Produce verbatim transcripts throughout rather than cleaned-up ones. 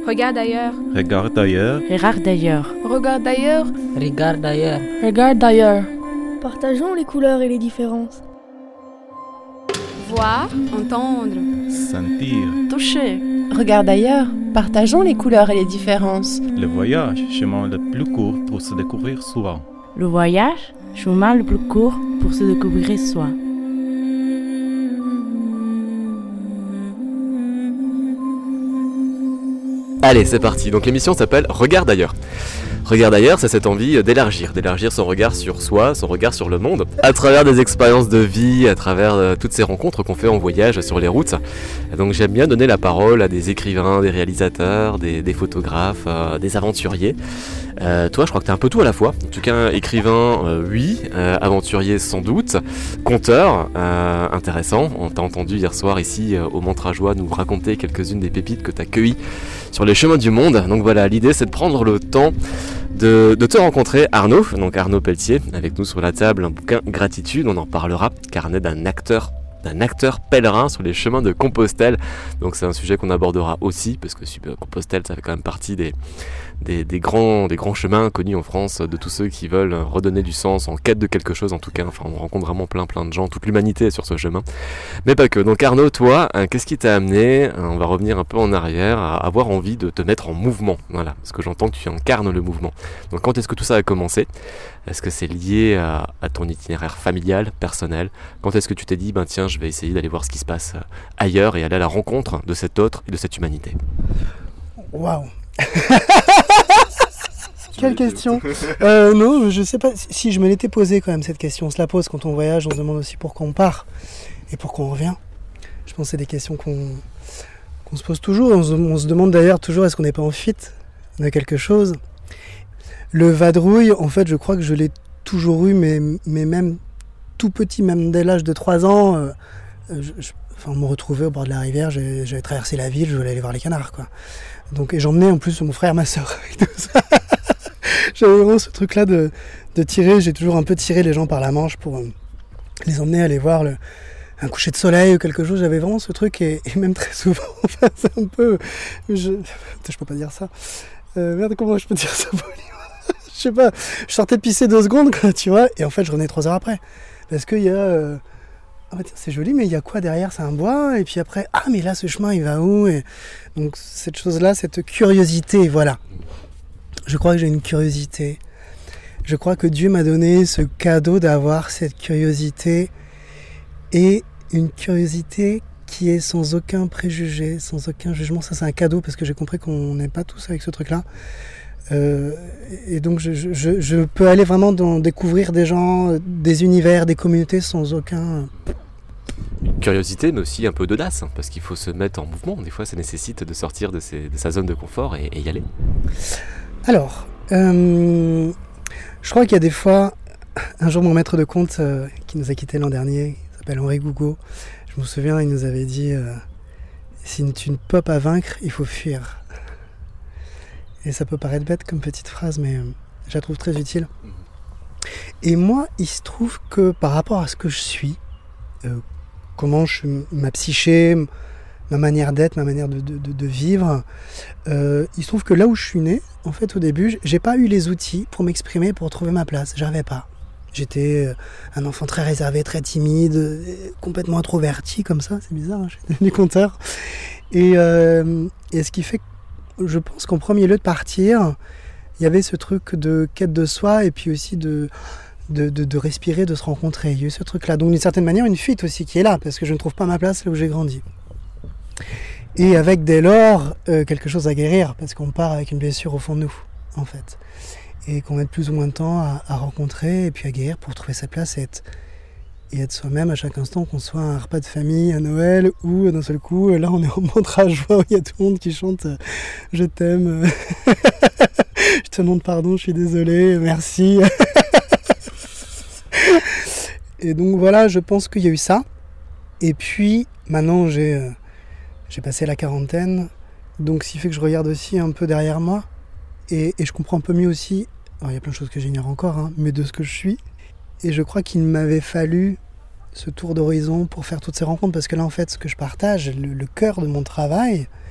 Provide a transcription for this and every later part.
Regarde ailleurs. Regarde ailleurs. Regarde ailleurs. Regarde ailleurs. Regarde ailleurs. Regarde ailleurs. Partageons les couleurs et les différences. Voir, entendre. Sentir. Toucher. Regarde ailleurs. Partageons les couleurs et les différences. Le voyage, chemin le plus court pour se découvrir soi. Le voyage, chemin le plus court pour se découvrir soi. Allez, c'est parti. Donc l'émission s'appelle Regarde ailleurs. Regarde ailleurs, c'est cette envie d'élargir, d'élargir son regard sur soi, son regard sur le monde, à travers des expériences de vie, à travers euh, toutes ces rencontres qu'on fait en voyage sur les routes. Et donc j'aime bien donner la parole à des écrivains, des réalisateurs, des, des photographes, euh, des aventuriers. Euh, toi, je crois que t'es un peu tout à la fois. En tout cas, écrivain, euh, oui, euh, aventurier sans doute, conteur, euh, intéressant. On t'a entendu hier soir ici euh, au Montrajois nous raconter quelques-unes des pépites que t'as cueillies sur les chemins du monde. Donc voilà, l'idée c'est de prendre le temps de, de te rencontrer, Arnaud. Donc Arnaud Pelletier, avec nous sur la table, un bouquin Gratitude, on en parlera, carnet d'un acteur d'un acteur pèlerin sur les chemins de Compostelle. Donc c'est un sujet qu'on abordera aussi, parce que Compostelle, ça fait quand même partie des, des, des, grands, des grands chemins connus en France, de tous ceux qui veulent redonner du sens, en quête de quelque chose en tout cas. Enfin, on rencontre vraiment plein plein de gens, toute l'humanité est sur ce chemin. Mais pas que. Donc Arnaud, toi, hein, qu'est-ce qui t'a amené, hein, on va revenir un peu en arrière, à avoir envie de te mettre en mouvement. Voilà, parce que j'entends que tu incarnes le mouvement. Donc quand est-ce que tout ça a commencé ? Est-ce que c'est lié à, à ton itinéraire familial, personnel ? Quand est-ce que tu t'es dit, ben tiens, je vais essayer d'aller voir ce qui se passe ailleurs et aller à la rencontre de cet autre et de cette humanité ? Waouh. Quelle question. euh, Non, je sais pas si je me l'étais posé quand même cette question. On se la pose quand on voyage, on se demande aussi pourquoi on part et pourquoi on revient. Je pense que c'est des questions qu'on, qu'on se pose toujours. On se, on se demande d'ailleurs toujours, est-ce qu'on n'est pas en fuite de quelque chose ? Le vadrouille, en fait, je crois que je l'ai toujours eu, mais, mais même tout petit, même dès l'âge de trois ans, euh, je, je, enfin, on me retrouvait au bord de la rivière, j'ai, j'avais traversé la ville, je voulais aller voir les canards, quoi. Donc, et j'emmenais en plus mon frère, ma soeur, avec tout ça. J'avais vraiment ce truc-là de, de tirer, j'ai toujours un peu tiré les gens par la manche pour euh, les emmener aller voir le, un coucher de soleil ou quelque chose. J'avais vraiment ce truc, et, et même très souvent, enfin, c'est un peu... Je, je peux pas dire ça. Euh, merde, comment je peux dire ça ? Je sais pas, je sortais de pisser deux secondes, quoi, tu vois, et en fait je revenais trois heures après. Parce qu'il y a... Euh... Ah bah tiens, c'est joli, mais il y a quoi derrière ? C'est un bois, et puis après, ah mais là ce chemin il va où ? Et donc cette chose-là, cette curiosité, voilà. Je crois que j'ai une curiosité. Je crois que Dieu m'a donné ce cadeau d'avoir cette curiosité, et une curiosité qui est sans aucun préjugé, sans aucun jugement. Ça c'est un cadeau, parce que j'ai compris qu'on n'est pas tous avec ce truc-là. Euh, et donc je, je, je peux aller vraiment dans, découvrir des gens, des univers, des communautés sans aucun... Une curiosité, mais aussi un peu d'audace, hein, parce qu'il faut se mettre en mouvement. Des fois, ça nécessite de sortir de, ses, de sa zone de confort et, et y aller. Alors, euh, je crois qu'il y a des fois... Un jour, mon maître de conte, euh, qui nous a quittés l'an dernier, il s'appelle Henri Gougaud, je me souviens, il nous avait dit euh, « Si tu ne peux pas vaincre, il faut fuir ». Et ça peut paraître bête comme petite phrase, mais euh, je la trouve très utile. Et moi, il se trouve que par rapport à ce que je suis, euh, comment je, ma psyché, ma manière d'être, ma manière de, de, de, de vivre, euh, il se trouve que là où je suis né, en fait, au début, j'ai pas eu les outils pour m'exprimer, pour trouver ma place. J'avais pas. J'étais un enfant très réservé, très timide, complètement introverti, comme ça, c'est bizarre, hein, je suis devenu conteur. Et, euh, et ce qui fait que je pense qu'en premier lieu de partir, il y avait ce truc de quête de soi et puis aussi de, de, de, de respirer, de se rencontrer. Il y a eu ce truc-là. Donc d'une certaine manière, une fuite aussi qui est là, parce que je ne trouve pas ma place là où j'ai grandi. Et avec dès lors, euh, quelque chose à guérir, parce qu'on part avec une blessure au fond de nous, en fait. Et qu'on met plus ou moins de temps à, à rencontrer et puis à guérir pour trouver sa place et être, et être soi-même à chaque instant, qu'on soit à un repas de famille, à Noël, ou d'un seul coup, là on est en Montrajois où il y a tout le monde qui chante euh, « Je t'aime, je te demande pardon, je suis désolé, merci ». Et donc voilà, je pense qu'il y a eu ça. Et puis maintenant j'ai, euh, j'ai passé la quarantaine, donc ce qui fait que je regarde aussi un peu derrière moi, et, et je comprends un peu mieux aussi, alors il y a plein de choses que j'ignore encore, hein, mais de ce que je suis. Et je crois qu'il m'avait fallu ce tour d'horizon pour faire toutes ces rencontres, parce que là en fait ce que je partage, le, le cœur de mon travail,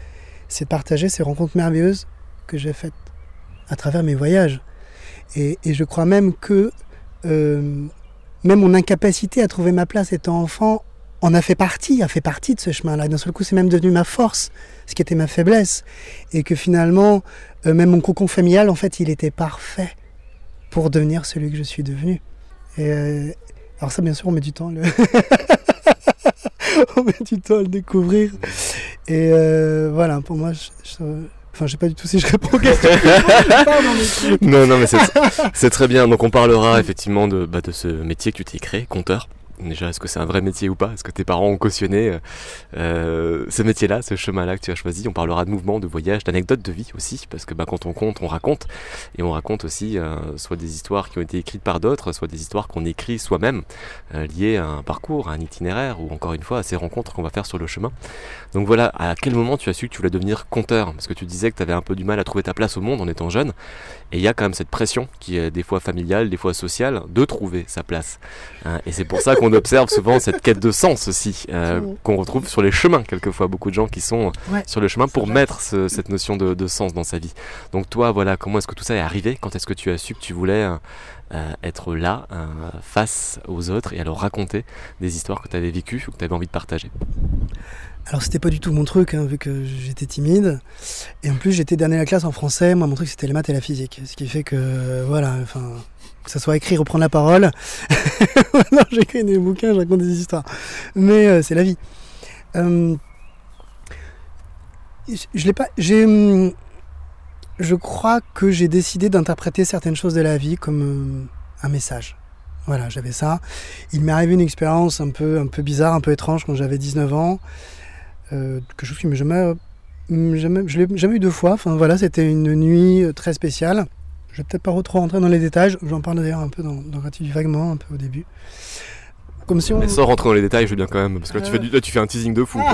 c'est de partager ces rencontres merveilleuses que j'ai faites à travers mes voyages. Et, et je crois même que euh, même mon incapacité à trouver ma place étant enfant en a fait partie, a fait partie de ce chemin-là. D'un seul coup, c'est même devenu ma force, ce qui était ma faiblesse. Et que finalement, euh, même mon cocon familial, en fait, il était parfait pour devenir celui que je suis devenu. Et euh, alors ça, bien sûr, on met du temps. Le on met du temps à le découvrir. Et euh, voilà, pour moi, je, je, enfin, je sais pas du tout si je réponds aux questions. non, non, mais c'est, c'est très bien. Donc, on parlera effectivement de, bah, de ce métier que tu t'es créé, conteur. Déjà, est-ce que c'est un vrai métier ou pas ? Est-ce que tes parents ont cautionné euh, ce métier-là, ce chemin-là que tu as choisi ? On parlera de mouvement, de voyage, d'anecdotes de vie aussi, parce que bah, quand on compte, on raconte. Et on raconte aussi euh, soit des histoires qui ont été écrites par d'autres, soit des histoires qu'on écrit soi-même, euh, liées à un parcours, à un itinéraire, ou encore une fois à ces rencontres qu'on va faire sur le chemin. Donc voilà, à quel moment tu as su que tu voulais devenir conteur ? Parce que tu disais que tu avais un peu du mal à trouver ta place au monde en étant jeune. Et il y a quand même cette pression qui est des fois familiale, des fois sociale, de trouver sa place. Hein, et c'est pour ça qu'on observe souvent cette quête de sens aussi, euh, qu'on retrouve sur les chemins quelquefois. Beaucoup de gens qui sont ouais, sur le chemin pour mettre ce, cette notion de, de sens dans sa vie. Donc toi, voilà, comment est-ce que tout ça est arrivé ? Quand est-ce que tu as su que tu voulais euh, être là, euh, face aux autres, et alors raconter des histoires que tu avais vécues ou que tu avais envie de partager ? Alors c'était pas du tout mon truc, hein, vu que j'étais timide. Et en plus j'étais dernier de la classe en français. Moi mon truc c'était les maths et la physique. Ce qui fait que euh, voilà, enfin, que ça soit écrit, reprendre la parole. Non, j'écris des bouquins, je raconte des histoires. Mais euh, c'est la vie. Euh, je, je l'ai pas. J'ai. Je crois que j'ai décidé d'interpréter certaines choses de la vie comme euh, un message. Voilà, j'avais ça. Il m'est arrivé une expérience un peu, un peu bizarre, un peu étrange quand j'avais dix-neuf ans. Euh, quelque chose qui m'est jamais, jamais, je l'ai jamais eu deux fois. Enfin voilà, c'était une nuit très spéciale. Je vais peut-être pas trop rentrer dans les détails. J'en parle d'ailleurs un peu dans, dans Gratitude vaguement, un peu au début. Comme si on. Mais sans rentrer dans les détails, je veux bien quand même, parce que là, euh... tu, fais du, là tu fais un teasing de fou. Quoi.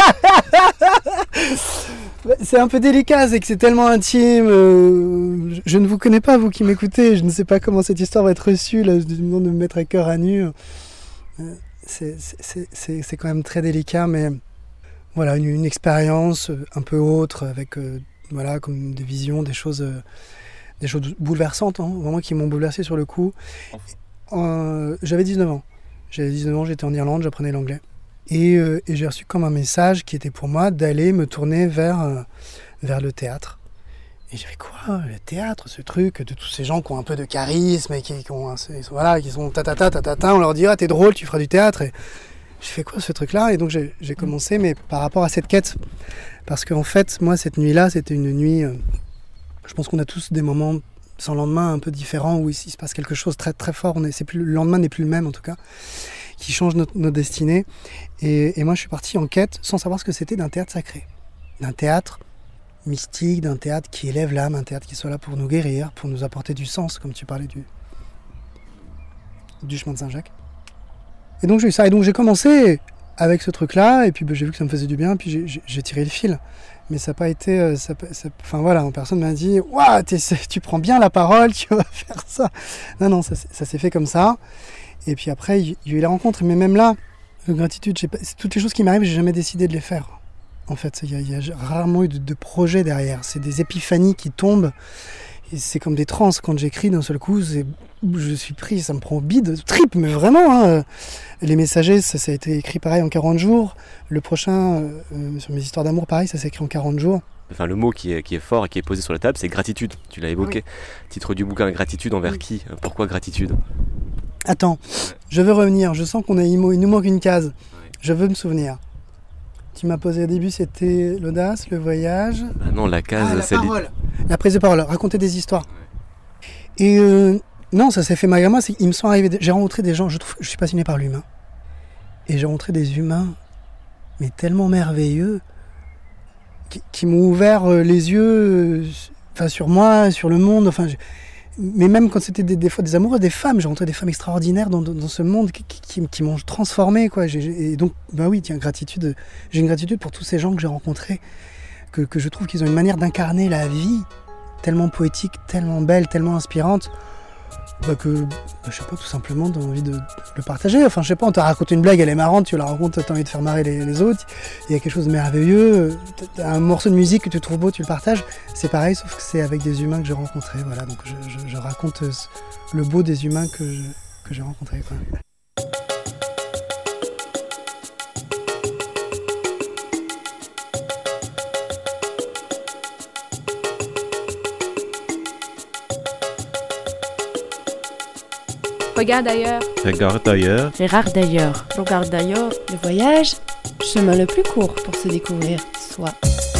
C'est un peu délicat, c'est que c'est tellement intime. Euh, je ne vous connais pas, vous qui m'écoutez. Je ne sais pas comment cette histoire va être reçue. Là, je demande de me mettre à cœur à nu. Euh, c'est, c'est, c'est, c'est quand même très délicat, mais voilà, une, une expérience un peu autre, avec euh, voilà, comme des visions, des choses, euh, des choses bouleversantes, hein, vraiment qui m'ont bouleversé sur le coup. Euh, j'avais dix-neuf ans. J'avais dix-neuf ans, j'étais en Irlande, j'apprenais l'anglais. Et, euh, et j'ai reçu comme un message qui était pour moi d'aller me tourner vers, euh, vers le théâtre. Et j'ai fait quoi, le théâtre, ce truc de tous ces gens qui ont un peu de charisme et qui, qui ont, ils sont, voilà, qui sont tatata, tatata, on leur dit ah t'es drôle, tu feras du théâtre. Et j'ai fait quoi ce truc-là ? Et donc j'ai, j'ai commencé, mais par rapport à cette quête, parce qu'en fait moi cette nuit-là c'était une nuit, euh, je pense qu'on a tous des moments sans lendemain un peu différents où il, il se passe quelque chose de très très fort. On est, c'est plus, le lendemain n'est plus le même en tout cas, qui change notre, notre destinée. Et, et moi, je suis parti en quête sans savoir ce que c'était d'un théâtre sacré, d'un théâtre mystique, d'un théâtre qui élève l'âme, un théâtre qui soit là pour nous guérir, pour nous apporter du sens, comme tu parlais du, du chemin de Saint-Jacques. Et donc j'ai eu ça. Et donc j'ai commencé avec ce truc-là, et puis ben, j'ai vu que ça me faisait du bien, puis j'ai, j'ai, j'ai tiré le fil. Mais ça n'a pas été... Ça, ça, enfin voilà, personne m'a dit « Waouh, tu prends bien la parole, tu vas faire ça !» Non, non, ça, ça s'est fait comme ça. Et puis après, il y a eu les rencontres. Mais même là, gratitude, j'ai pas, c'est toutes les choses qui m'arrivent, j'ai jamais décidé de les faire. En fait, il y a, il y a rarement eu de, de projet derrière. C'est des épiphanies qui tombent. Et c'est comme des trans. Quand j'écris d'un seul coup, c'est, je suis pris, ça me prend au bide, trip, mais vraiment. Hein. Les Messagers, ça, ça a été écrit pareil en quarante jours. Le prochain, euh, sur mes histoires d'amour, pareil, ça s'est écrit en quarante jours. Enfin, le mot qui est, qui est fort et qui est posé sur la table, c'est gratitude. Tu l'as évoqué. Oui. Titre du bouquin, gratitude envers oui. Qui ? Pourquoi gratitude ? Attends, je veux revenir. Je sens qu'on a, il nous manque une case. Ouais. Je veux me souvenir. Tu m'as posé au début, c'était l'audace, le voyage. Bah non, la case, ah, la c'est parole. Li... La prise de parole, raconter des histoires. Ouais. Et euh, non, ça s'est fait malgré moi. C'est, ils me sont arrivés. J'ai rencontré des gens. Je trouve, je suis passionné par l'humain. Et j'ai rencontré des humains, mais tellement merveilleux, qui, qui m'ont ouvert les yeux, enfin sur moi, sur le monde. Enfin. Je, Mais même quand c'était des, des fois des amoureux, des femmes, j'ai rencontré des femmes extraordinaires dans, dans, dans ce monde qui, qui, qui m'ont transformé, quoi. J'ai, et donc, bah oui, tiens, gratitude. J'ai une gratitude pour tous ces gens que j'ai rencontrés, que, que je trouve qu'ils ont une manière d'incarner la vie tellement poétique, tellement belle, tellement inspirante, bah que, bah, je sais pas, tout simplement, t'as envie de, de le partager. Enfin, je sais pas, on t'a raconté une blague, elle est marrante, tu la racontes, t'as envie de faire marrer les, les autres. Il y a quelque chose de merveilleux. T'as un morceau de musique que tu trouves beau, tu le partages. C'est pareil, sauf que c'est avec des humains que j'ai rencontrés. Voilà, donc je, je, je raconte le beau des humains que, je, que j'ai rencontrés, quoi. Regarde ailleurs. Regarde ailleurs. Regarde d'ailleurs. Regarde d'ailleurs. Le voyage, chemin le plus court pour se découvrir soi.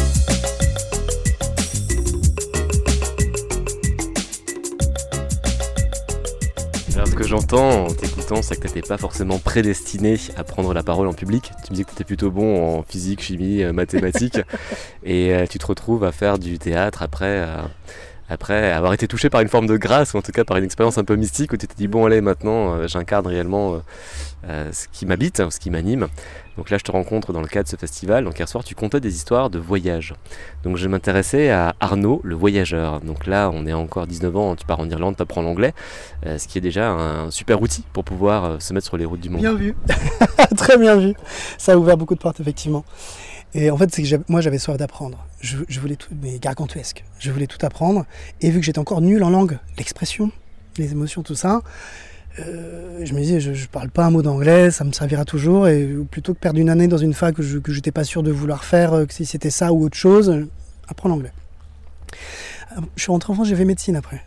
Alors ce que j'entends en t'écoutant, c'est que t'étais pas forcément prédestiné à prendre la parole en public. Tu me disais que t'étais plutôt bon en physique, chimie, euh, mathématiques, et euh, tu te retrouves à faire du théâtre après, euh, après avoir été touché par une forme de grâce, ou en tout cas par une expérience un peu mystique, où tu t'es dit bon allez maintenant euh, j'incarne réellement euh, euh, ce qui m'habite, ce qui m'anime. Donc là je te rencontre dans le cadre de ce festival. Donc hier soir tu contais des histoires de voyage. Donc je m'intéressais à Arnaud le voyageur. Donc là on est encore dix-neuf ans, tu pars en Irlande, tu apprends l'anglais, euh, ce qui est déjà un super outil pour pouvoir euh, se mettre sur les routes du monde. Bien vu, très bien vu. Ça a ouvert beaucoup de portes effectivement. Et en fait c'est que j'avais, moi j'avais soif d'apprendre. Je, je voulais tout, mais gargantuesque. Je voulais tout apprendre. Et vu que j'étais encore nul en langue, l'expression, les émotions, tout ça, Euh, je me disais, je, je parle pas un mot d'anglais, ça me servira toujours, et plutôt que perdre une année dans une fac que je que j'étais pas sûr de vouloir faire, que si c'était ça ou autre chose, euh, apprendre l'anglais. Euh, je suis rentré en France, j'ai fait médecine après.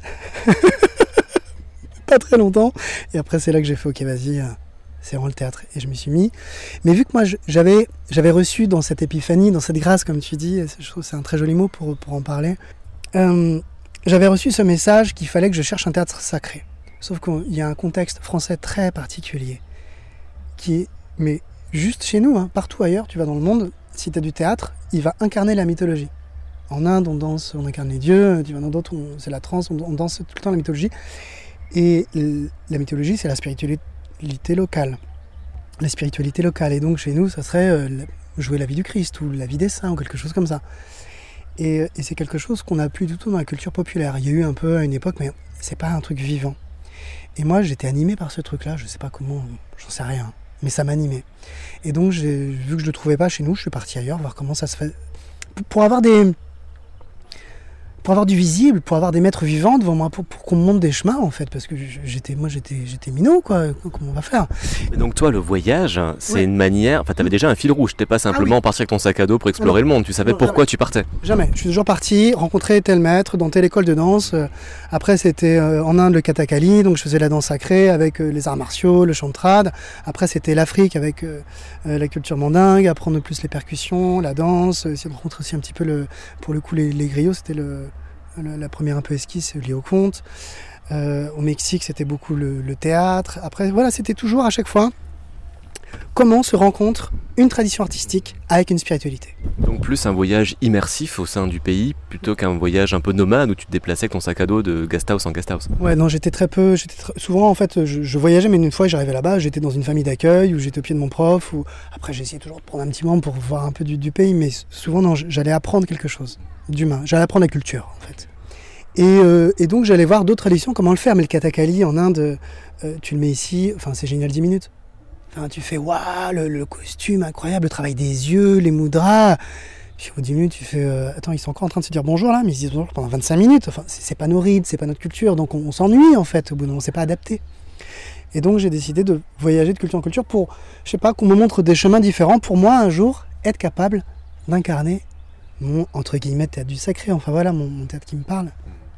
Pas très longtemps, et après c'est là que j'ai fait, ok vas-y, euh, c'est vraiment le théâtre, et je m'y suis mis. Mais vu que moi je, j'avais, j'avais reçu dans cette épiphanie, dans cette grâce comme tu dis, je trouve que c'est un très joli mot pour, pour en parler, euh, j'avais reçu ce message qu'il fallait que je cherche un théâtre sacré. Sauf qu'il y a un contexte français très particulier, qui est, mais juste chez nous, hein, partout ailleurs, tu vas dans le monde, si tu as du théâtre, il va incarner la mythologie. En Inde, on danse, on incarne les dieux, tu vas dans d'autres, on, c'est la transe, on, on danse tout le temps la mythologie. Et euh, la mythologie, c'est la spiritualité locale. La spiritualité locale. Et donc chez nous, ça serait euh, jouer la vie du Christ, ou la vie des saints, ou quelque chose comme ça. Et, et c'est quelque chose qu'on n'a plus du tout dans la culture populaire. Il y a eu un peu à une époque, mais c'est pas un truc vivant. Et moi, j'étais animé par ce truc-là, je sais pas comment, j'en sais rien, mais ça m'animait. Et donc, j'ai, vu que je le trouvais pas chez nous, je suis parti ailleurs, voir comment ça se fait. Pour avoir des... Pour avoir du visible, pour avoir des maîtres vivants devant moi, pour, pour qu'on me montre des chemins, en fait, parce que j'étais, moi, j'étais, j'étais minot, quoi, comment on va faire ? Mais donc toi, le voyage, c'est ouais. une manière... Enfin, t'avais déjà un fil rouge, t'es pas simplement ah oui. parti avec ton sac à dos pour explorer non. le monde, tu savais non, pourquoi jamais. tu partais. Jamais, je suis toujours parti, rencontrer tel maître dans telle école de danse. Après, c'était euh, en Inde le Kathakali, donc je faisais la danse sacrée avec euh, les arts martiaux, le chant de trad. Après, c'était l'Afrique avec euh, euh, la culture mandingue, apprendre plus les percussions, la danse, essayer de rencontrer aussi un petit peu, le, pour le coup, les, les griots, c'était le... La première un peu esquisse liée au conte. Euh, au Mexique, c'était beaucoup le, le théâtre. Après, voilà, c'était toujours à chaque fois comment se rencontre une tradition artistique avec une spiritualité. Donc plus un voyage immersif au sein du pays, plutôt qu'un voyage un peu nomade où tu te déplaçais avec ton sac à dos de guest house en guest house. Ouais, non, j'étais très peu. J'étais très... Souvent, en fait, je, je voyageais, mais une fois, j'arrivais là-bas, j'étais dans une famille d'accueil, ou j'étais au pied de mon prof, ou après, j'essayais toujours de prendre un petit moment pour voir un peu du, du pays, mais souvent, non, j'allais apprendre quelque chose d'humain. J'allais apprendre la culture, en fait. Et, euh, et donc, j'allais voir d'autres traditions, comment le faire. Mais le Kathakali en Inde, euh, tu le mets ici, enfin, c'est génial, dix minutes. Enfin, tu fais, waouh, le, le costume incroyable, le travail des yeux, les mudras. Puis au dix minutes, tu fais, euh, attends, ils sont encore en train de se dire bonjour là, mais ils se disent bonjour pendant vingt-cinq minutes. Enfin, c'est, c'est pas nos rites, c'est pas notre culture, donc on, on s'ennuie en fait. Au bout d'un moment, c'est pas adapté. Et donc, j'ai décidé de voyager de culture en culture pour, je sais pas, qu'on me montre des chemins différents. Pour moi, un jour, être capable d'incarner mon, entre guillemets, théâtre du sacré. Enfin voilà, mon, mon théâtre qui me parle.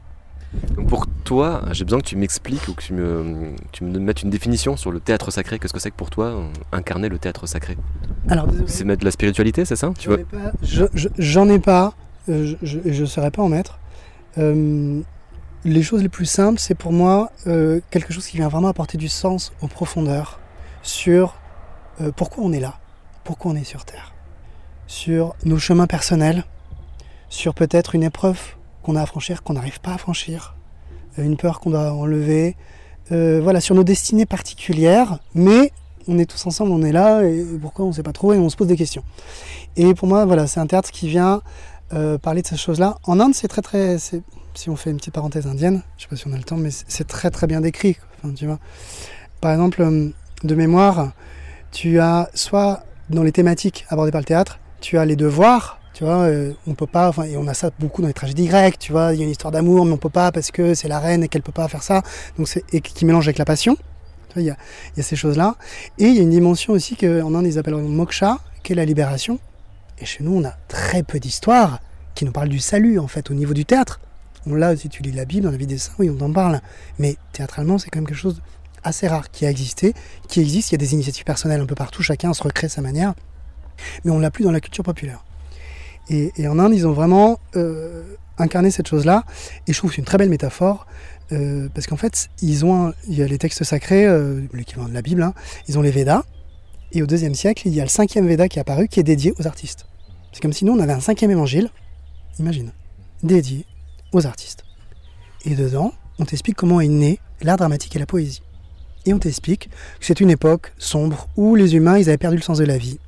Donc pour toi, j'ai besoin que tu m'expliques ou que tu me, tu me mettes une définition sur le théâtre sacré. Qu'est-ce que c'est que pour toi, incarner le théâtre sacré ? Alors, désolé, c'est mettre de la spiritualité, c'est ça ? Tu j'en, vois ai pas, je, je, j'en ai pas, euh, je ne saurais pas en mettre. Euh, les choses les plus simples, c'est pour moi euh, quelque chose qui vient vraiment apporter du sens aux profondeurs sur euh, pourquoi on est là, pourquoi on est sur Terre, sur nos chemins personnels, sur peut-être une épreuve qu'on a à franchir, qu'on n'arrive pas à franchir, une peur qu'on doit enlever, euh, voilà, sur nos destinées particulières, mais on est tous ensemble, on est là, et pourquoi on ne sait pas trop, et on se pose des questions. Et pour moi, voilà, c'est un théâtre qui vient euh, parler de ces choses-là. En Inde, c'est très très, c'est, si on fait une petite parenthèse indienne, je sais pas si on a le temps, mais c'est très très bien décrit. Enfin, tu vois. Par exemple, de mémoire, tu as soit dans les thématiques abordées par le théâtre, tu as les devoirs, tu vois, euh, on peut pas, enfin, et on a ça beaucoup dans les tragédies grecques, tu vois, il y a une histoire d'amour, mais on peut pas parce que c'est la reine et qu'elle peut pas faire ça, donc c'est, et qui mélange avec la passion. Il y, a, il y a ces choses-là. Et il y a une dimension aussi qu'en Inde, ils appellent moksha, qui est la libération. Et chez nous, on a très peu d'histoires qui nous parlent du salut, en fait, au niveau du théâtre. On l'a, si tu lis la Bible, dans la vie des saints, oui, on en parle. Mais théâtralement, c'est quand même quelque chose assez rare qui a existé, qui existe. Il y a des initiatives personnelles un peu partout, chacun se recrée sa manière. Mais on ne l'a plus dans la culture populaire. Et, et en Inde, ils ont vraiment euh, incarné cette chose-là. Et je trouve que c'est une très belle métaphore. Euh, parce qu'en fait, ils ont un, il y a les textes sacrés, euh, l'équivalent de la Bible, hein, ils ont les Védas, et au deuxième siècle, il y a le cinquième Véda qui est apparu, qui est dédié aux artistes. C'est comme si nous, on avait un cinquième évangile, imagine, dédié aux artistes. Et dedans, on t'explique comment est né l'art dramatique et la poésie. Et on t'explique que c'est une époque sombre où les humains, ils avaient perdu le sens de la vie.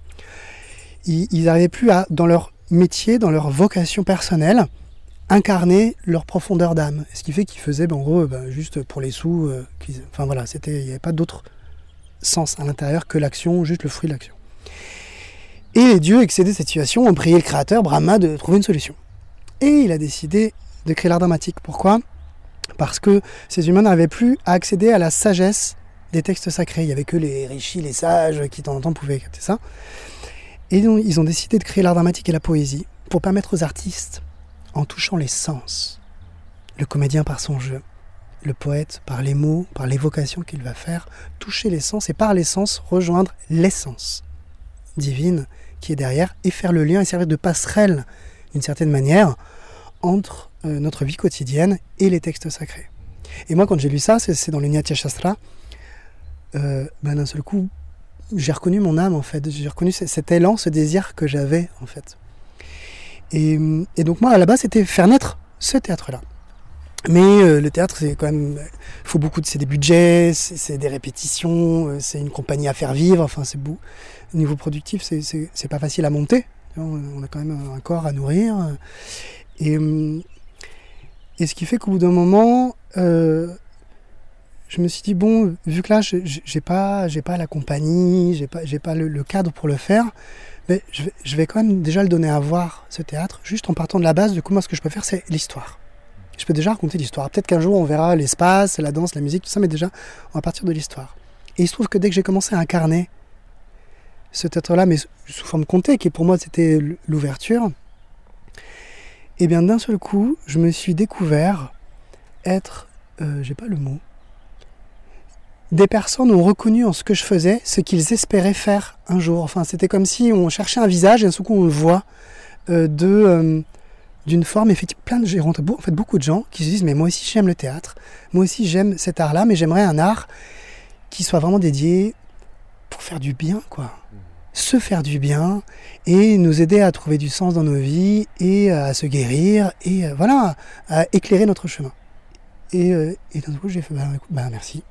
Ils n'arrivaient plus à, dans leur métier, dans leur vocation personnelle, incarner leur profondeur d'âme. Ce qui fait qu'ils faisaient, ben, en gros, ben, juste pour les sous. Euh, enfin voilà, c'était, il n'y avait pas d'autre sens à l'intérieur que l'action, juste le fruit de l'action. Et les dieux, excédés de cette situation, ont prié le créateur, Brahma, de trouver une solution. Et il a décidé de créer l'art dramatique. Pourquoi ? Parce que ces humains n'arrivaient plus à accéder à la sagesse des textes sacrés. Il n'y avait que les rishis, les sages, qui de temps en temps pouvaient capter ça. Et donc, ils ont décidé de créer l'art dramatique et la poésie pour permettre aux artistes, en touchant les sens, le comédien par son jeu, le poète par les mots, par l'évocation qu'il va faire, toucher les sens et par les sens rejoindre l'essence divine qui est derrière et faire le lien et servir de passerelle d'une certaine manière entre euh, notre vie quotidienne et les textes sacrés. Et moi quand j'ai lu ça, c'est, c'est dans le Nyatya Shastra, euh, ben, d'un seul coup j'ai reconnu mon âme en fait, j'ai reconnu cet élan, ce désir que j'avais en fait. Et, et donc moi à la base c'était faire naître ce théâtre-là. Mais euh, le théâtre c'est quand même, il faut beaucoup de, c'est des budgets, c'est, c'est des répétitions, euh, c'est une compagnie à faire vivre, enfin c'est beau. Au niveau productif c'est, c'est, c'est pas facile à monter, on a quand même un corps à nourrir. Et, et ce qui fait qu'au bout d'un moment, euh, je me suis dit bon, vu que là j'ai pas, j'ai pas la compagnie, j'ai pas, j'ai pas le, le cadre pour le faire. Mais je vais, je vais quand même déjà le donner à voir, ce théâtre, juste en partant de la base de comment ce que je peux faire, c'est l'histoire. Je peux déjà raconter l'histoire. Peut-être qu'un jour on verra l'espace, la danse, la musique, tout ça, mais déjà on va partir de l'histoire. Et il se trouve que dès que j'ai commencé à incarner ce théâtre-là, mais sous forme contée, qui pour moi c'était l'ouverture, et bien d'un seul coup, je me suis découvert être, euh, j'ai pas le mot, des personnes ont reconnu en ce que je faisais ce qu'ils espéraient faire un jour. Enfin, c'était comme si on cherchait un visage et d'un seul coup on le voit euh, de, euh, d'une forme. Effectivement, plein de j'ai rencontré en fait, beaucoup de gens qui se disent mais moi aussi j'aime le théâtre, moi aussi j'aime cet art-là, mais j'aimerais un art qui soit vraiment dédié pour faire du bien, quoi. Se faire du bien et nous aider à trouver du sens dans nos vies et à se guérir et euh, voilà, à éclairer notre chemin. Et, euh, et d'un coup, j'ai fait, bah, bah merci.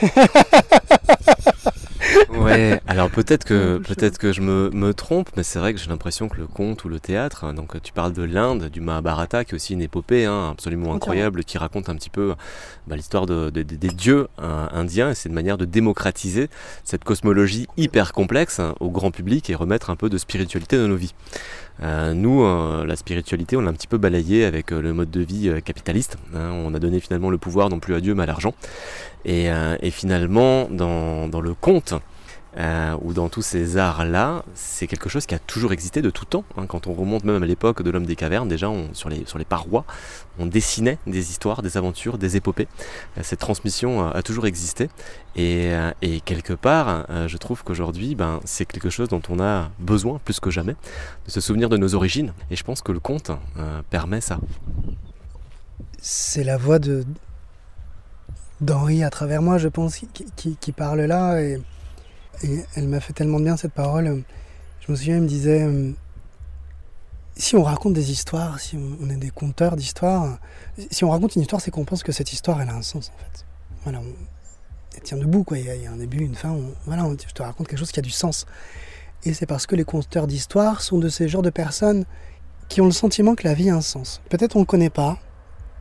Ouais, alors peut-être que, peut-être que je me, me trompe, mais c'est vrai que j'ai l'impression que le conte ou le théâtre, donc tu parles de l'Inde, du Mahabharata, qui est aussi une épopée hein, absolument incroyable, qui raconte un petit peu bah, l'histoire de, de, de, des dieux hein, indiens, et c'est une manière de démocratiser cette cosmologie hyper complexe hein, au grand public et remettre un peu de spiritualité dans nos vies. Euh, nous, euh, la spiritualité, on l'a un petit peu balayé avec euh, le mode de vie euh, capitaliste. Hein, on a donné finalement le pouvoir non plus à Dieu mais à l'argent. Et, euh, et finalement, dans, dans le conte euh, ou dans tous ces arts-là, c'est quelque chose qui a toujours existé de tout temps. Hein, quand on remonte même à l'époque de l'homme des cavernes, déjà on, sur, les, sur les parois, on dessinait des histoires, des aventures, des épopées. Euh, cette transmission euh, a toujours existé. Et, euh, et quelque part, euh, je trouve qu'aujourd'hui, ben, c'est quelque chose dont on a besoin plus que jamais, de se souvenir de nos origines. Et je pense que le conte euh, permet ça. C'est la voix de d'Henri à travers moi, je pense, qui, qui, qui parle là. Et, et elle m'a fait tellement de bien cette parole. Je me souviens, il me disait, euh, si on raconte des histoires, si on, on est des conteurs d'histoires, si on raconte une histoire, c'est qu'on pense que cette histoire, elle a un sens en fait. Voilà, on, elle tient debout, quoi. Il y a, il y a un début, une fin. On, voilà, on, je te raconte quelque chose qui a du sens. Et c'est parce que les conteurs d'histoire sont de ces genres de personnes qui ont le sentiment que la vie a un sens. Peut-être on ne le connaît pas.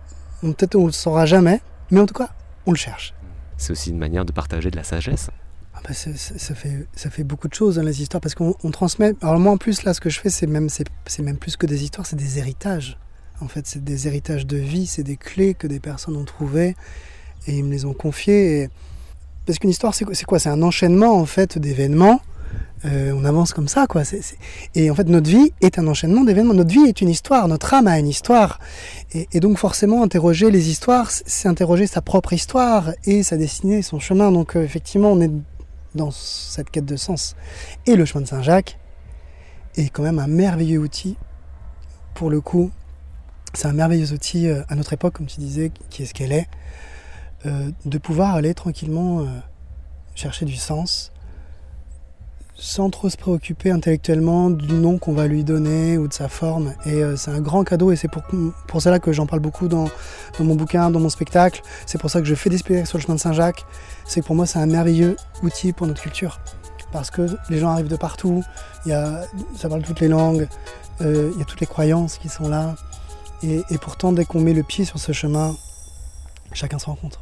on, peut-être on ne le saura jamais, mais en tout cas, on le cherche. C'est aussi une manière de partager de la sagesse. Ah bah c'est, c'est, ça, fait, ça fait beaucoup de choses, hein, les histoires, parce qu'on on transmet... Alors moi, en plus, là, ce que je fais, c'est même, c'est, c'est même plus que des histoires, c'est des héritages. En fait, c'est des héritages de vie, c'est des clés que des personnes ont trouvées, et ils me les ont confiées. Et... Parce qu'une histoire, c'est, c'est quoi ? C'est un enchaînement, en fait, d'événements. Euh, on avance comme ça, quoi. C'est, c'est... Et en fait, notre vie est un enchaînement d'événements. Notre vie est une histoire, notre âme a une histoire. Et, et donc, forcément, interroger les histoires, c'est interroger sa propre histoire et sa destinée, son chemin. Donc, euh, effectivement, on est dans cette quête de sens. Et le chemin de Saint-Jacques est quand même un merveilleux outil. Pour le coup, c'est un merveilleux outil euh, à notre époque, comme tu disais, qui est ce qu'elle est, euh, de pouvoir aller tranquillement euh, chercher du sens, sans trop se préoccuper intellectuellement du nom qu'on va lui donner ou de sa forme. Et euh, c'est un grand cadeau, et c'est pour, pour cela que j'en parle beaucoup dans, dans mon bouquin, dans mon spectacle. C'est pour ça que je fais des spectacles sur le chemin de Saint-Jacques. C'est que pour moi, c'est un merveilleux outil pour notre culture. Parce que les gens arrivent de partout, il y a, ça parle toutes les langues, euh, il y a toutes les croyances qui sont là. Et, et pourtant, dès qu'on met le pied sur ce chemin, chacun se rencontre.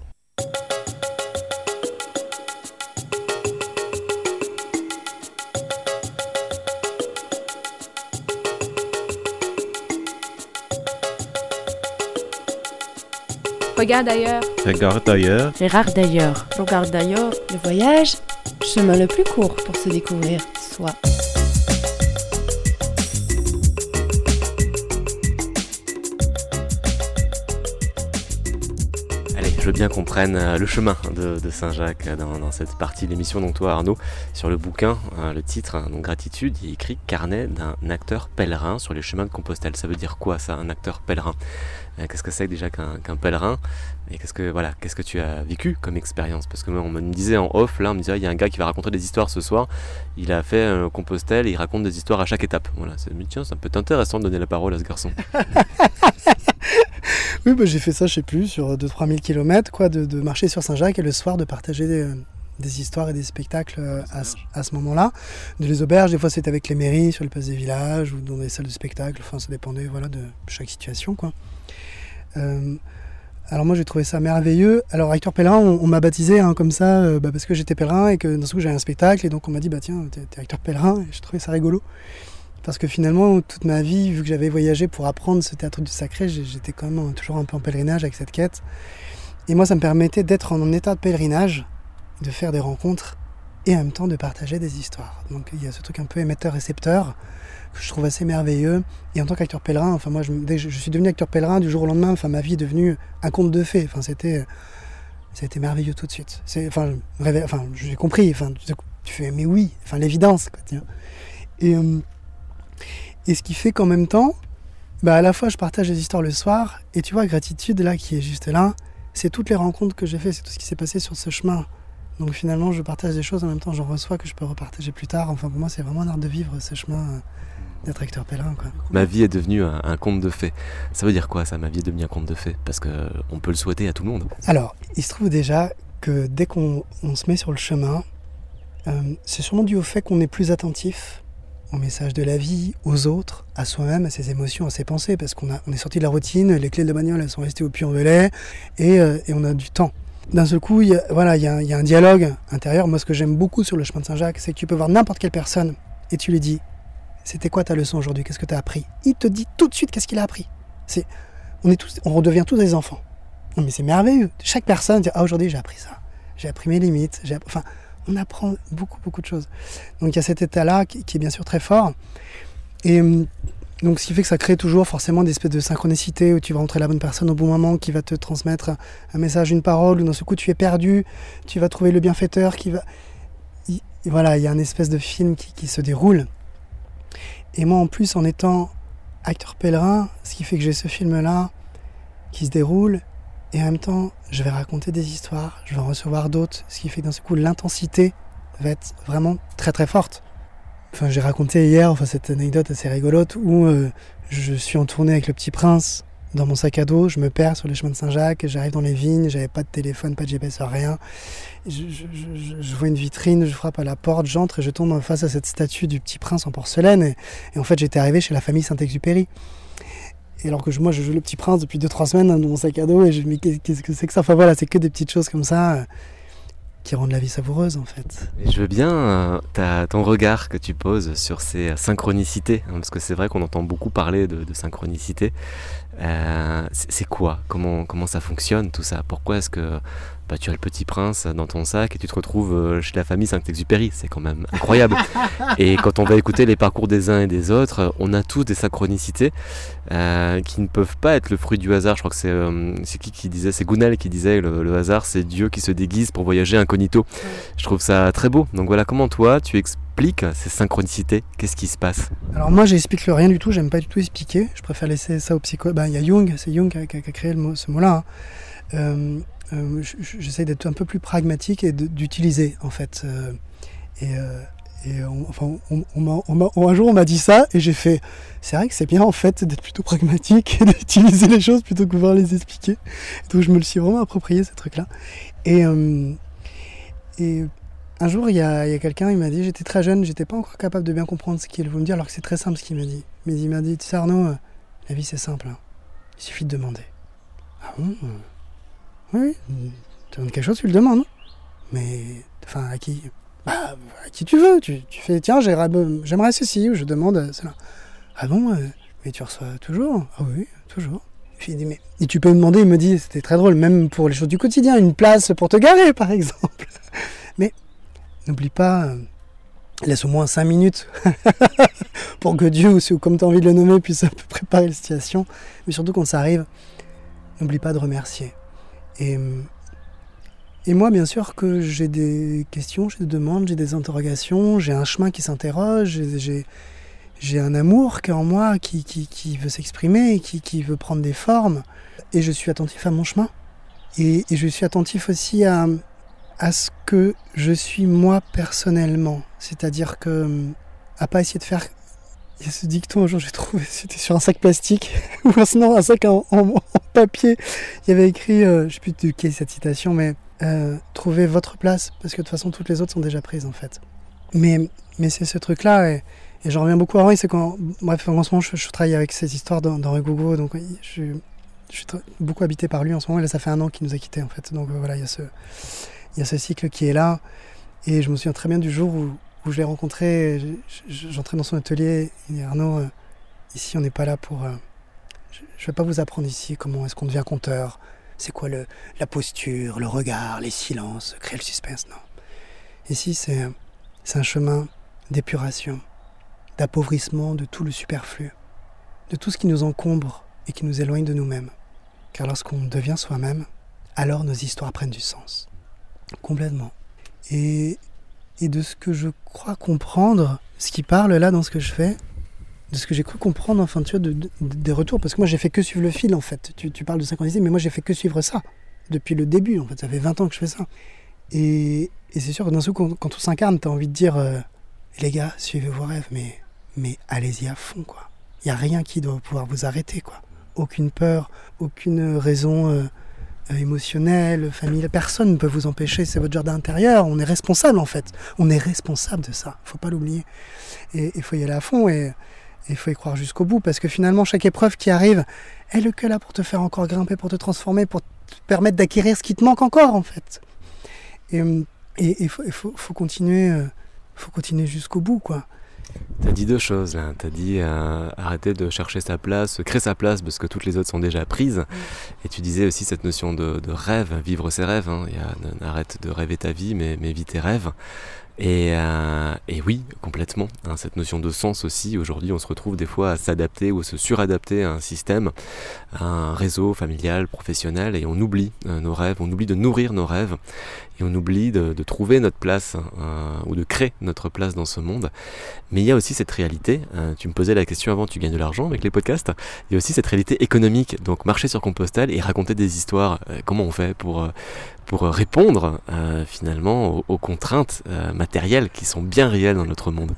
Regarde ailleurs. Regarde ailleurs. Regarde d'ailleurs. Regarde d'ailleurs. Le voyage, chemin le plus court pour se découvrir soi. Allez, je veux bien qu'on prenne euh, le chemin de, de Saint-Jacques euh, dans, dans cette partie de l'émission. Donc toi, Arnaud, sur le bouquin, euh, le titre, hein, donc Gratitude, il écrit « Carnet d'un acteur pèlerin sur les chemins de Compostelle ». Ça veut dire quoi, ça, un acteur pèlerin ? euh, Qu'est-ce que c'est déjà qu'un, qu'un pèlerin ? Et qu'est-ce que, voilà, qu'est-ce que tu as vécu comme expérience ? Parce que moi, on me disait en off, là, on me disait, il y a un gars qui va raconter des histoires ce soir. Il a fait euh, Compostelle et il raconte des histoires à chaque étape. Voilà, c'est, mais tiens, ça peut être intéressant de donner la parole à ce garçon. Oui, bah, j'ai fait ça, je sais plus, sur deux à trois mille kilomètres, quoi, de, de marcher sur Saint-Jacques et le soir de partager des, des histoires et des spectacles euh, à, à ce moment-là. De les auberges, des fois c'était avec les mairies, sur les places des villages ou dans des salles de spectacle, enfin ça dépendait voilà, de chaque situation, quoi. Euh, alors moi j'ai trouvé ça merveilleux. Alors acteur pèlerin, on, on m'a baptisé hein, comme ça euh, bah, parce que j'étais pèlerin et que d'un coup j'avais un spectacle et donc on m'a dit bah tiens t'es, t'es acteur pèlerin et j'ai trouvé ça rigolo. Parce que finalement, toute ma vie, vu que j'avais voyagé pour apprendre ce théâtre du sacré, j'étais quand même toujours un peu en pèlerinage avec cette quête. Et moi, ça me permettait d'être en état de pèlerinage, de faire des rencontres et en même temps de partager des histoires. Donc il y a ce truc un peu émetteur-récepteur que je trouve assez merveilleux. Et en tant qu'acteur pèlerin, enfin moi, je, dès que je suis devenu acteur pèlerin du jour au lendemain, enfin ma vie est devenue un conte de fées. Enfin c'était, ça a été merveilleux tout de suite. C'est, enfin, réveil, enfin j'ai compris. Enfin tu, tu fais mais oui, enfin l'évidence quoi. Tiens. Et euh, Et ce qui fait qu'en même temps, bah à la fois je partage des histoires le soir, et tu vois, Gratitude, là, qui est juste là, c'est toutes les rencontres que j'ai faites, c'est tout ce qui s'est passé sur ce chemin. Donc finalement, je partage des choses, en même temps j'en reçois que je peux repartager plus tard. Enfin pour moi, c'est vraiment un art de vivre ce chemin euh, d'être acteur pèlerin, quoi. Ma vie est devenue un, un conte de fées. Ça veut dire quoi, ça, ma vie est devenue un conte de fées ? Parce qu'on peut le souhaiter à tout le monde. Alors, il se trouve déjà que dès qu'on on se met sur le chemin, euh, c'est sûrement dû au fait qu'on est plus attentif au message de la vie, aux autres, à soi-même, à ses émotions, à ses pensées, parce qu'on a, on est sorti de la routine, les clés de la bagnole elles sont restées au puy-en-velay, et, euh, et on a du temps. D'un seul coup, il y a, voilà, il y a, il y a un dialogue intérieur. Moi, ce que j'aime beaucoup sur le chemin de Saint-Jacques, c'est que tu peux voir n'importe quelle personne, et tu lui dis, c'était quoi ta leçon aujourd'hui ? Qu'est-ce que tu as appris ? Il te dit tout de suite qu'est-ce qu'il a appris. C'est, on, est tous, on redevient tous des enfants. Non, mais c'est merveilleux. Chaque personne dit, ah, aujourd'hui j'ai appris ça, j'ai appris mes limites, j'ai appris... enfin, on apprend beaucoup, beaucoup de choses. Donc il y a cet état-là qui, qui est bien sûr très fort. Et donc ce qui fait que ça crée toujours forcément des espèces de synchronicité où tu vas rencontrer la bonne personne au bon moment qui va te transmettre un message, une parole, ou dans ce coup tu es perdu, tu vas trouver le bienfaiteur qui va... Et voilà, il y a une espèce de film qui, qui se déroule. Et moi en plus, en étant acteur pèlerin, ce qui fait que j'ai ce film-là qui se déroule, et en même temps, je vais raconter des histoires, je vais en recevoir d'autres, ce qui fait que d'un seul coup, l'intensité va être vraiment très très forte. Enfin, j'ai raconté hier enfin, cette anecdote assez rigolote où euh, je suis en tournée avec le Petit Prince dans mon sac à dos, je me perds sur les chemins de Saint-Jacques, j'arrive dans les vignes, j'avais pas de téléphone, pas de G P S, rien. Je, je, je, je vois une vitrine, je frappe à la porte, j'entre et je tombe face à cette statue du Petit Prince en porcelaine. Et, et en fait, j'étais arrivé chez la famille Saint-Exupéry. Et alors que je, moi, je joue le Petit Prince depuis deux trois semaines hein, dans mon sac à dos, et je me dis, mais qu'est-ce que c'est que ça? Enfin voilà, c'est que des petites choses comme ça euh, qui rendent la vie savoureuse, en fait. Et je veux bien euh, ta, ton regard que tu poses sur ces synchronicités, hein, parce que c'est vrai qu'on entend beaucoup parler de, de synchronicité. Euh, c'est, c'est quoi? Comment, comment ça fonctionne tout ça? Pourquoi est-ce que bah, tu as le Petit Prince dans ton sac et tu te retrouves chez la famille Saint-Exupéry? C'est quand même incroyable. Et quand on va écouter les parcours des uns et des autres, on a tous des synchronicités euh, qui ne peuvent pas être le fruit du hasard. Je crois que c'est, euh, c'est qui qui disait? C'est Gounel qui disait le, le hasard, c'est Dieu qui se déguise pour voyager incognito. Je trouve ça très beau. Donc voilà, comment toi tu expliques ces synchronicités? Qu'est-ce qui se passe? Alors moi, j'explique le rien du tout, j'aime pas du tout expliquer. Je préfère laisser ça au psycho. Ben, il y a Jung, c'est Jung qui a, qui a créé le mot, ce mot-là. Hein. Euh, euh, j'essaie d'être un peu plus pragmatique et de, d'utiliser, en fait. Euh, et euh, et on, enfin, on, on m'a, on m'a, un jour, on m'a dit ça, et j'ai fait, c'est vrai que c'est bien, en fait, d'être plutôt pragmatique et d'utiliser les choses plutôt que de pouvoir les expliquer. Donc je me le suis vraiment approprié, ce truc-là. Et, euh, et un jour, il y a, il y a quelqu'un, il m'a dit, j'étais très jeune, j'étais pas encore capable de bien comprendre ce qu'il voulait me dire, alors que c'est très simple ce qu'il m'a dit. Mais il m'a dit, tu sais Arnaud, euh, la vie c'est simple, hein. Il suffit de demander. Ah bon? Oui, tu demandes quelque chose, tu le demandes. Mais, enfin, à qui? Bah, à qui tu veux. Tu, tu fais, tiens, j'aimerais ceci, ou je demande cela. Ah bon? euh, Mais tu reçois toujours? Ah oui, toujours. Puis il dit, mais... Et tu peux me demander, il me dit, c'était très drôle, même pour les choses du quotidien, une place pour te garer, par exemple. Mais, n'oublie pas, euh, laisse au moins cinq minutes pour que Dieu, ou comme tu as envie de le nommer, puisse un peu préparer la situation. Mais surtout quand ça arrive, n'oublie pas de remercier. Et, et moi, bien sûr que j'ai des questions, j'ai des demandes, j'ai des interrogations, j'ai un chemin qui s'interroge, j'ai, j'ai, j'ai un amour qui est en moi, qui, qui, qui veut s'exprimer, qui, qui veut prendre des formes. Et je suis attentif à mon chemin. Et, et je suis attentif aussi à, à ce que je suis moi personnellement. C'est-à-dire que, à pas essayer de faire... Il y a ce dicton, un jour j'ai trouvé, c'était sur un sac plastique, ou sinon un sac en, en, en papier. Il y avait écrit, euh, je ne sais plus de qui est cette citation, mais euh, trouvez votre place, parce que de toute façon toutes les autres sont déjà prises en fait. Mais, mais c'est ce truc-là, et, et j'en reviens beaucoup à Henri, c'est quand, bref, en ce moment je, je travaille avec ces histoires d'Henri Gougo, donc je, je suis beaucoup habité par lui en ce moment, et là ça fait un an qu'il nous a quittés en fait. Donc euh, voilà, il y a ce, il y a ce cycle qui est là, et je me souviens très bien du jour où où je l'ai rencontré, j'entrais dans son atelier, il dit Arnaud, euh, ici on n'est pas là pour... Euh, je ne vais pas vous apprendre ici comment est-ce qu'on devient conteur, c'est quoi le, la posture, le regard, les silences, créer le suspense, non. Ici c'est, c'est un chemin d'épuration, d'appauvrissement de tout le superflu, de tout ce qui nous encombre et qui nous éloigne de nous-mêmes. Car lorsqu'on devient soi-même, alors nos histoires prennent du sens. Complètement. Et... Et de ce que je crois comprendre, ce qui parle là dans ce que je fais, de ce que j'ai cru comprendre, enfin tu vois, de, de, des retours, parce que moi j'ai fait que suivre le fil en fait. Tu, tu parles de synchronicité, mais moi j'ai fait que suivre ça, depuis le début en fait, ça fait vingt ans que je fais ça. Et, et c'est sûr que d'un seul coup, quand, quand on s'incarne, t'as envie de dire, euh, les gars, suivez vos rêves, mais, mais allez-y à fond quoi. Il n'y a rien qui doit pouvoir vous arrêter quoi. Aucune peur, aucune raison... Euh, émotionnel, familial, personne ne peut vous empêcher, c'est votre jardin intérieur, on est responsable en fait, on est responsable de ça, il ne faut pas l'oublier. Et il faut y aller à fond et il faut y croire jusqu'au bout, parce que finalement chaque épreuve qui arrive, elle est que là pour te faire encore grimper, pour te transformer, pour te permettre d'acquérir ce qui te manque encore en fait. Et il faut, faut, faut continuer, faut continuer jusqu'au bout quoi. T'as dit deux choses là, t'as dit euh, arrêter de chercher sa place, créer sa place parce que toutes les autres sont déjà prises. Mmh. Et tu disais aussi cette notion de, de rêve, vivre ses rêves. Hein. Il y a, arrête de rêver ta vie, mais, mais vis tes rêves. Et, euh, et oui, complètement. Hein, cette notion de sens aussi. Aujourd'hui, on se retrouve des fois à s'adapter ou à se suradapter à un système, à un réseau familial, professionnel, et on oublie euh, nos rêves, on oublie de nourrir nos rêves, et on oublie de, de trouver notre place euh, ou de créer notre place dans ce monde. Mais il y a aussi cette réalité. Euh, tu me posais la question avant, tu gagnes de l'argent avec les podcasts. Il y a aussi cette réalité économique. Donc marcher sur Compostelle et raconter des histoires. Euh, comment on fait pour euh, pour répondre euh, finalement aux, aux contraintes euh, matérielles qui sont bien réelles dans notre monde?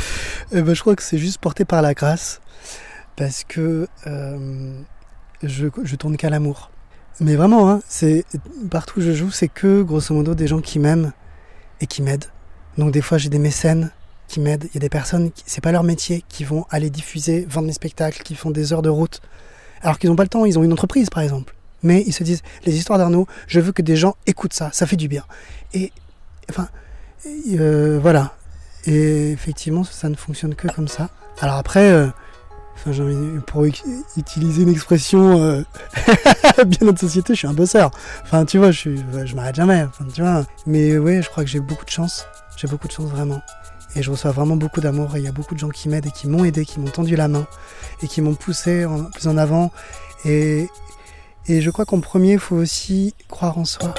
Eh ben, je crois que c'est juste porté par la grâce, parce que euh, je, je tourne qu'à l'amour. Mais vraiment, hein, c'est, partout où je joue, c'est que grosso modo des gens qui m'aiment et qui m'aident. Donc des fois j'ai des mécènes qui m'aident, il y a des personnes, qui, c'est pas leur métier, qui vont aller diffuser, vendre mes spectacles, qui font des heures de route Alors qu'ils n'ont pas le temps, ils ont une entreprise par exemple. Mais ils se disent, les histoires d'Arnaud, je veux que des gens écoutent ça, ça fait du bien. Et enfin, euh, voilà. Et effectivement, ça ne fonctionne que comme ça. Alors après, euh, enfin, j'ai envie, pour utiliser une expression euh, bien notre société, je suis un bosseur. Enfin, tu vois, je, suis, je m'arrête jamais. Enfin, tu vois. Mais oui, je crois que j'ai beaucoup de chance. J'ai beaucoup de chance vraiment. Et je reçois vraiment beaucoup d'amour. Et il y a beaucoup de gens qui m'aident et qui m'ont aidé, qui m'ont tendu la main et qui m'ont poussé en, plus en avant. Et, et je crois qu'en premier, il faut aussi croire en soi.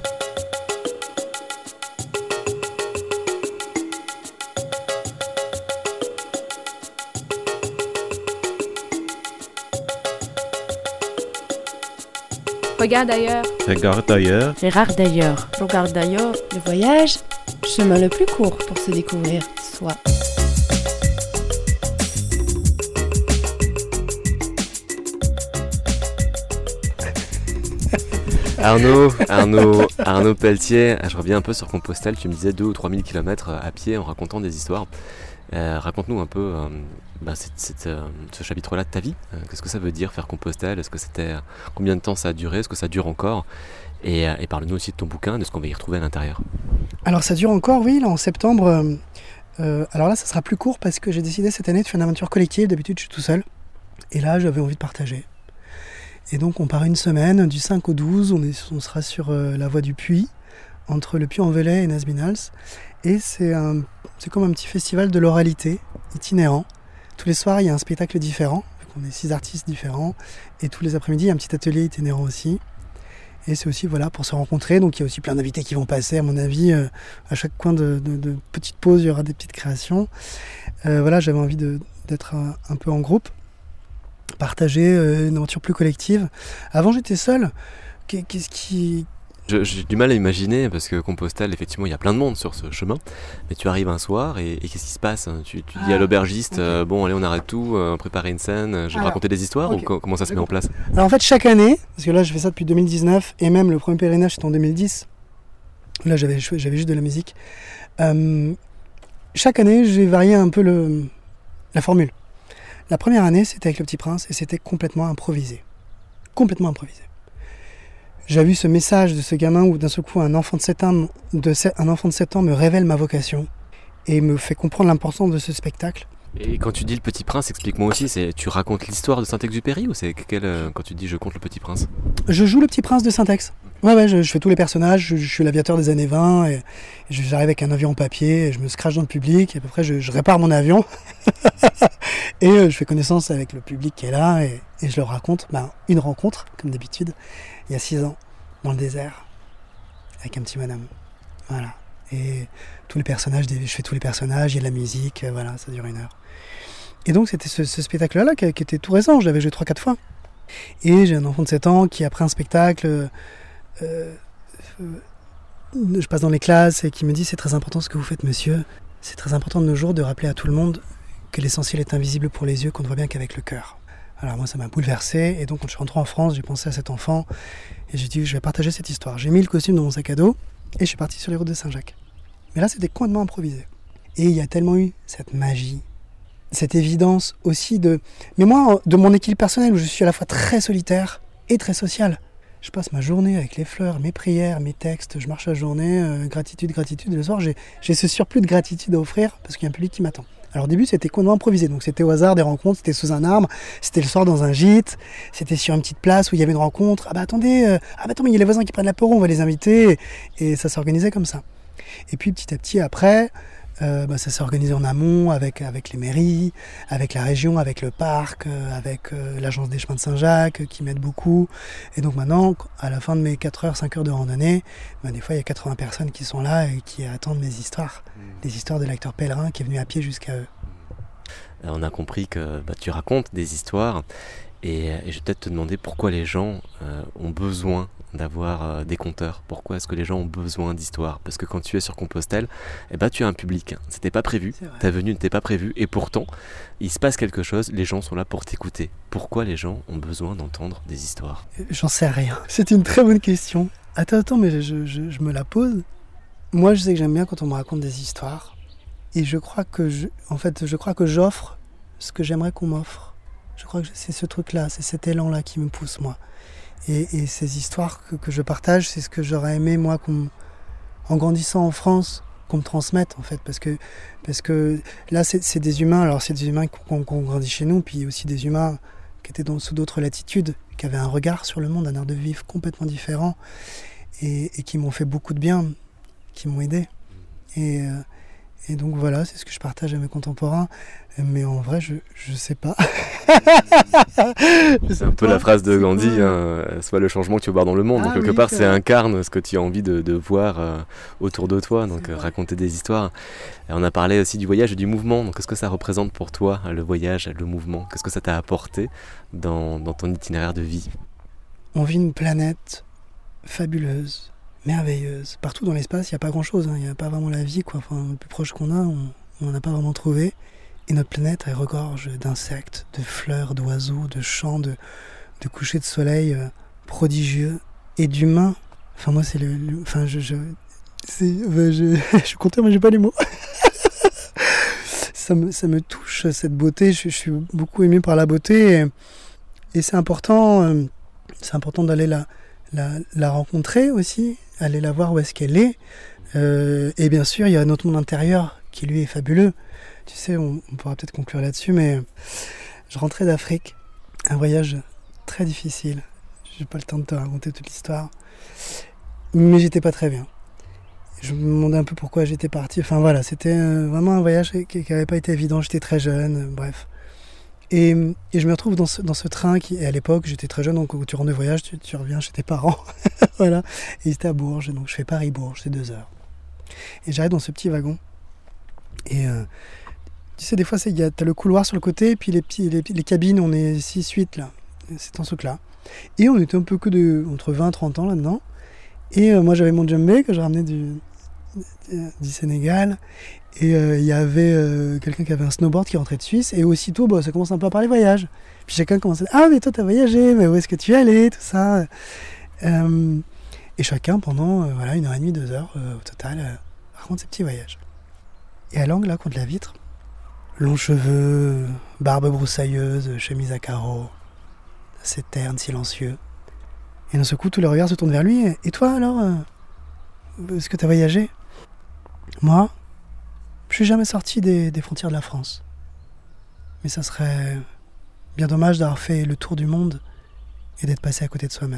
Regarde ailleurs. Regarde ailleurs. Regarde d'ailleurs. Regarde d'ailleurs. Le voyage, chemin le plus court pour se découvrir soi. Arnaud, Arnaud, Arnaud Pelletier, je reviens un peu sur Compostelle, tu me disais deux ou trois mille kilomètres à pied en racontant des histoires. Euh, raconte-nous un peu euh, bah, cette, cette, euh, ce chapitre-là de ta vie. Euh, qu'est-ce que ça veut dire faire Compostelle ? Est-ce que c'était combien de temps ça a duré ? Est-ce que ça dure encore ? Et, euh, et parle-nous aussi de ton bouquin, de ce qu'on va y retrouver à l'intérieur. Alors ça dure encore, oui, là en septembre. Euh, euh, alors là, ça sera plus court parce que j'ai décidé cette année de faire une aventure collective. D'habitude, je suis tout seul. Et là, j'avais envie de partager. Et donc, on part une semaine, du cinq au douze. On, est, on sera sur euh, la voie du Puy, entre le Puy-en-Velay et Nazbinals. Et c'est, un, c'est comme un petit festival de l'oralité itinérant. Tous les soirs, il y a un spectacle différent. On est six artistes différents. Et tous les après-midi, il y a un petit atelier itinérant aussi. Et c'est aussi voilà, pour se rencontrer. Donc il y a aussi plein d'invités qui vont passer, à mon avis. Euh, à chaque coin de, de, de petites pauses, il y aura des petites créations. Euh, voilà, j'avais envie de, d'être un, un peu en groupe. Partager euh, une aventure plus collective. Avant, j'étais seul. Qu'est-ce qui... Je, j'ai du mal à imaginer parce que Compostelle, effectivement, il y a plein de monde sur ce chemin. Mais tu arrives un soir et, et qu'est-ce qui se passe ? Tu, tu dis ah, à l'aubergiste, okay. euh, bon, allez, on arrête tout, euh, préparer une scène, je vais raconter des histoires okay. ou co- comment ça se met en place ? Alors en fait, chaque année, parce que là, je fais ça depuis deux mille dix-neuf et même le premier pèlerinage, c'était en deux mille dix. Là, j'avais, j'avais juste de la musique. Euh, chaque année, j'ai varié un peu le, la formule. La première année, c'était avec Le Petit Prince et c'était complètement improvisé. Complètement improvisé. J'avais vu ce message de ce gamin où d'un seul coup un enfant de sept ans, de sept, un enfant de sept ans me révèle ma vocation et me fait comprendre l'importance de ce spectacle. Et quand tu dis Le Petit Prince, explique-moi aussi, c'est, tu racontes l'histoire de Saint-Exupéry ou c'est quel, euh, quand tu dis je compte Le Petit Prince ? Je joue Le Petit Prince de Saint-Ex. Ouais, ouais, je, je fais tous les personnages, je, je suis l'aviateur des années vingt, et, et j'arrive avec un avion en papier, et je me scratche dans le public, et après je, je répare mon avion, et euh, je fais connaissance avec le public qui est là, et, et je leur raconte ben, une rencontre, comme d'habitude, il y a six ans, dans le désert, avec un petit bonhomme. Voilà. Et tous les personnages, je fais tous les personnages, il y a de la musique, euh, voilà, ça dure une heure. Et donc c'était ce, ce spectacle-là qui, qui était tout récent, je l'avais joué trois quatre fois. Et j'ai un enfant de sept ans qui, après un spectacle, euh, euh, je passe dans les classes et qui me dit « C'est très important ce que vous faites, monsieur. C'est très important de nos jours de rappeler à tout le monde que l'essentiel est invisible pour les yeux, qu'on ne voit bien qu'avec le cœur. » Alors moi, ça m'a bouleversé. Et donc, quand je suis rentré en France, j'ai pensé à cet enfant et j'ai dit « Je vais partager cette histoire. » J'ai mis le costume dans mon sac à dos et je suis parti sur les routes de Saint-Jacques. Mais là, c'était complètement improvisé. Et il y a tellement eu cette magie, cette évidence aussi de... Mais moi, de mon équilibre personnel, où je suis à la fois très solitaire et très social. Je passe ma journée avec les fleurs, mes prières, mes textes, je marche la journée, euh, gratitude, gratitude. Et le soir, j'ai, j'ai ce surplus de gratitude à offrir parce qu'il y a un public qui m'attend. Alors au début, c'était complètement improvisé. Donc c'était au hasard des rencontres, c'était sous un arbre, c'était le soir dans un gîte, c'était sur une petite place où il y avait une rencontre. Ah bah attendez, euh, ah bah attends, mais il y a les voisins qui prennent l'apéro, on va les inviter. Et ça s'organisait comme ça. Et puis petit à petit, après... Euh, bah, ça s'est organisé en amont avec, avec les mairies, avec la région, avec le parc, euh, avec euh, l'agence des chemins de Saint-Jacques euh, qui m'aide beaucoup. Et donc maintenant, à la fin de mes quatre heures, cinq heures de randonnée, bah, des fois il y a quatre-vingts personnes qui sont là et qui attendent mes histoires. Mmh. Les histoires de l'acteur pèlerin qui est venu à pied jusqu'à eux. On a compris que bah, tu racontes des histoires et, et je vais peut-être te demander pourquoi les gens euh, ont besoin d'avoir euh, des conteurs. Pourquoi est-ce que les gens ont besoin d'histoires ? Parce que quand tu es sur Compostelle, eh ben, tu as un public. C'était pas prévu, ta venue n'était pas prévue et pourtant, il se passe quelque chose, les gens sont là pour t'écouter. Pourquoi les gens ont besoin d'entendre des histoires ? J'en sais rien. C'est une très bonne question. Attends, attends, mais je, je, je me la pose. Moi, je sais que j'aime bien quand on me raconte des histoires et je crois que je, en fait, je crois que j'offre ce que j'aimerais qu'on m'offre. Je crois que c'est ce truc-là, c'est cet élan-là qui me pousse, moi. Et, et ces histoires que, que je partage, c'est ce que j'aurais aimé, moi, qu'on, en grandissant en France, qu'on me transmette, en fait. Parce que, parce que là, c'est, c'est des humains, alors c'est des humains qui ont grandi chez nous, puis aussi des humains qui étaient dans, sous d'autres latitudes, qui avaient un regard sur le monde, un art de vivre complètement différent, et, et qui m'ont fait beaucoup de bien, qui m'ont aidé. Et, euh, et donc voilà, c'est ce que je partage à mes contemporains. Mais en vrai, je je sais pas. C'est un peu la phrase de Gandhi, hein, soit le changement que tu veux voir dans le monde. Ah, donc quelque oui, part, c'est c'est vrai. incarne ce que tu as envie de, de voir euh, autour de toi, donc euh, raconter des histoires. Et on a parlé aussi du voyage et du mouvement. Donc qu'est-ce que ça représente pour toi, le voyage, le mouvement? Qu'est-ce que ça t'a apporté dans, dans ton itinéraire de vie? On vit une planète fabuleuse, merveilleuse. Partout dans l'espace, il n'y a pas grand-chose. Il n'y a pas vraiment la vie, quoi. Enfin, le plus proche qu'on a, on n'en a pas vraiment trouvé. Et notre planète, elle regorge d'insectes, de fleurs, d'oiseaux, de chants, de, de couchers de soleil euh, prodigieux et d'humains. Enfin, moi, c'est le... le enfin, je... je, c'est, euh, je, je suis content, mais j'ai pas les mots. ça, me, ça me touche, cette beauté. Je, je suis beaucoup ému par la beauté. Et, et c'est important, euh, c'est important d'aller la, la, la rencontrer aussi, aller la voir où est-ce qu'elle est. Euh, et bien sûr, il y a notre monde intérieur qui, lui, est fabuleux. Tu sais, on, on pourra peut-être conclure là-dessus, mais je rentrais d'Afrique, un voyage très difficile. J'ai pas le temps de te raconter toute l'histoire, mais j'étais pas très bien. Je me demandais un peu pourquoi j'étais parti. Enfin voilà, c'était vraiment un voyage qui n'avait pas été évident. J'étais très jeune, euh, bref. Et, et je me retrouve dans ce, dans ce train qui, et à l'époque, j'étais très jeune, donc quand tu rentres de voyage, tu, tu reviens chez tes parents. Voilà. Et c'était à Bourges, donc je fais Paris-Bourges, c'est deux heures. Et j'arrive dans ce petit wagon. Et euh, tu sais, des fois, tu as le couloir sur le côté, et puis les, petits, les, les cabines, on est six huit là. C'est dans ce truc-là. Et on était un peu que de, entre vingt et trente ans là-dedans. Et euh, moi, j'avais mon djembé que je ramenais du, du Sénégal. Et il euh, y avait euh, quelqu'un qui avait un snowboard qui rentrait de Suisse. Et aussitôt, bah, ça commence un peu à parler voyage. Puis chacun commence à dire « Ah, mais toi, t'as voyagé, mais où est-ce que tu es allé ?» Tout ça. Euh, et chacun, pendant euh, voilà, une heure et demie, deux heures euh, au total, euh, raconte ses petits voyages. Et à l'angle, là, contre la vitre, longs cheveux, barbe broussailleuse, chemise à carreaux, assez terne, silencieux. Et d'un seul coup, tous les regards se tournent vers lui. « Et toi, alors euh, est-ce que t'as voyagé ?» Moi, je suis jamais sorti des, des frontières de la France. Mais ça serait bien dommage d'avoir fait le tour du monde et d'être passé à côté de soi-même.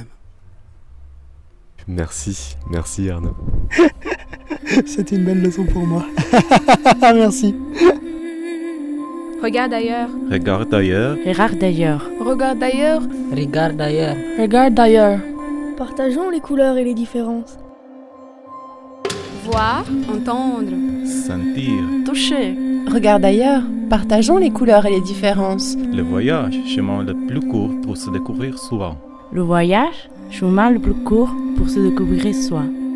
Merci, merci Arnaud. C'était une belle leçon pour moi. Merci. Regarde ailleurs. Regarde ailleurs. Regarde d'ailleurs. Regarde d'ailleurs. Regarde ailleurs. Regarde d'ailleurs. Partageons les couleurs et les différences. Voir, entendre. Sentir. Toucher. Regarde d'ailleurs. Partageons les couleurs et les différences. Le voyage, chemin le plus court pour se découvrir soi. Le voyage, chemin le plus court pour se découvrir soi.